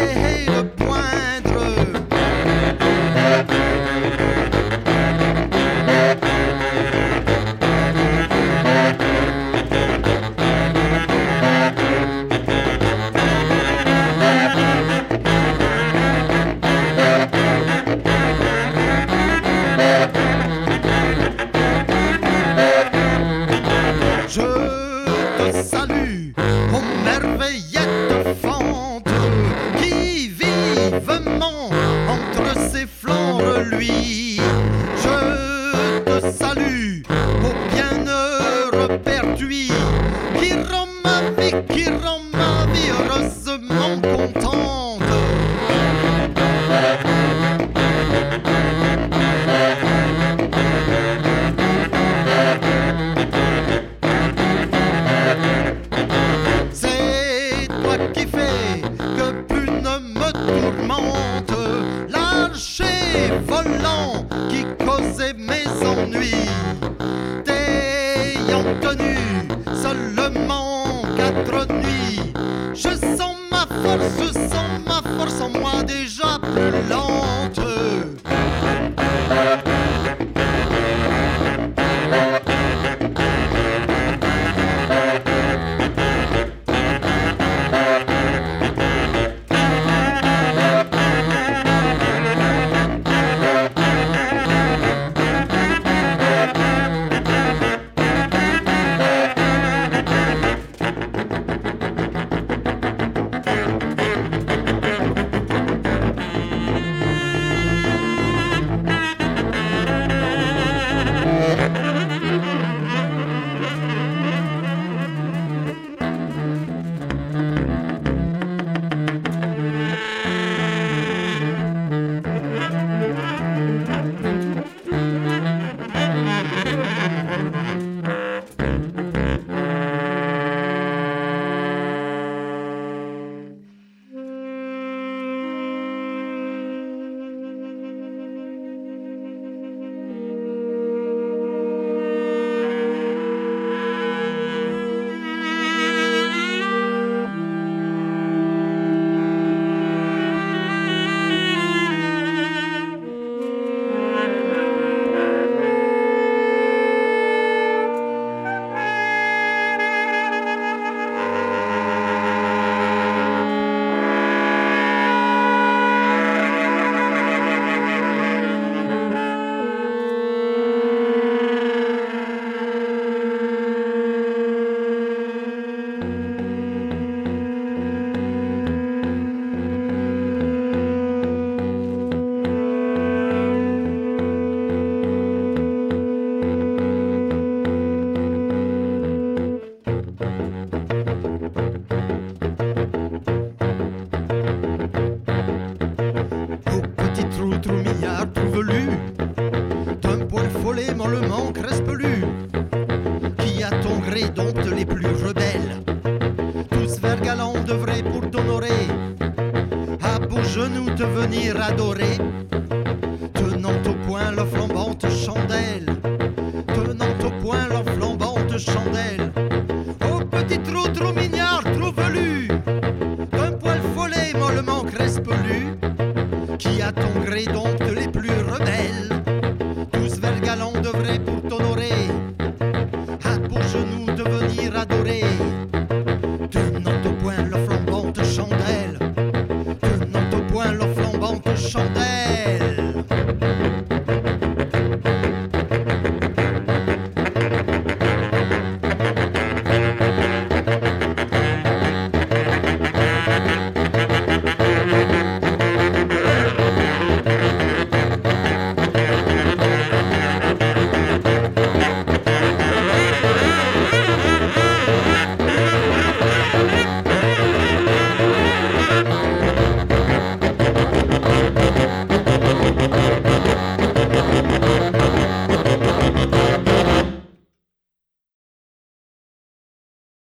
et le poindre. Je te salue, ô merveillette fente, qui vivement entre ses flancs reluit. Je te salue, ô bienheureux perduit, qui rend ma vie heureusement contente. C'est toi qui fais que plus ne me tourmente l'archer volant qui causait mes ennuis. T'ayant tenu seulement 4 nuits, je sens ma force en moi déjà plus lente. D'un poil follet mollement crespelu, qui à ton gré dompte les plus rebelles. Tous vers galant devraient pour t'honorer, à beaux genoux te venir adorer, tenant au poing leur flambante chandelle, tenant au poing leur flambante chandelle. Ô petit trou trop mignard, trop velu, d'un poil follet mollement crespelu, qui à ton gré dompte les